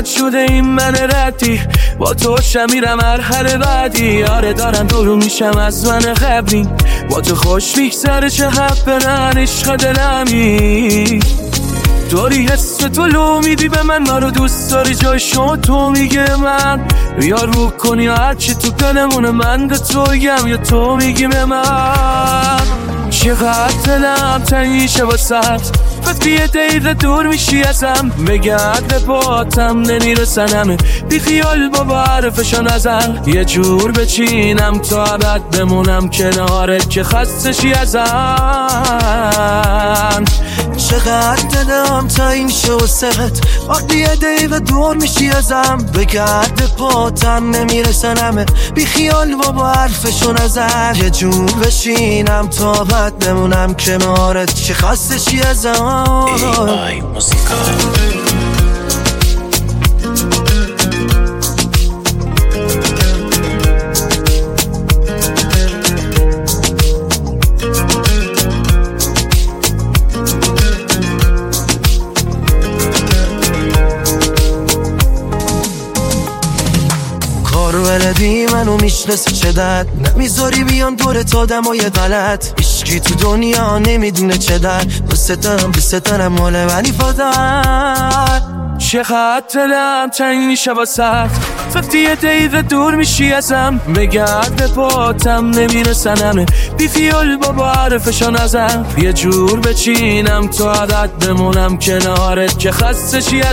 رد شده این من ردی، با تو شمیرم مرحله بعدی. آره دارم دورو میشم از من قبلی، با تو خوش میگذره چه حب برن عشق دلمی. داری حس تو لو میدی به من، ما رو دوست داری جای شما تو میگه من. یا رو کنی یا هرچی تو دلمونه، من به تو بگم یا تو میگی به من. چقدر دلم تنگیشه واسد، وقتی یه دقیقه دور میشی ازم، بگرد به پاتم نمیرسنم. بی خیال بابا حرفشو نزن، یه جور بچینم تا ابد بمونم کنارت که خستشی ازم. چقدر دلم تنگ میشه واسد، وقتی یه دقیقه دور میشی ازم، بگرد به پاتم نمیرسنم. بی خیال بابا حرفشو نزن، یه جور بشینم تا ابد بمونم کنارت که خستشی ازم. AI موسیقا. بلدی منو میشناسه چه درد، نمیذاری بیان دورت آدمای غلط. هیچکی تو دنیا نمیدونه چه درد، بسه دارم مال منی فادر. چقدر دلم تنگ میشه واسد، وقتی یه دقیقه دور میشی ازم، بگرد به پاتم نمیرسنم. بی خیال بابا حرفشو نزن، یه جور بچینم تا عدد بمونم کنارت که خستشی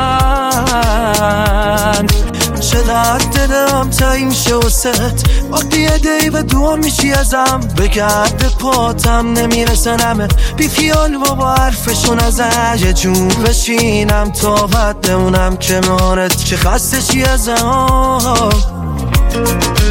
ازم. چقدر دلم تنگ میشه واسد، وقتی یه دقیقه دور میشی ازم، بگرد به پاتم نمیرسنم. بی خیال بابا حرفشو نزن، یه جور بشینم تا بعد بمونم کنارت که خستشی ازم.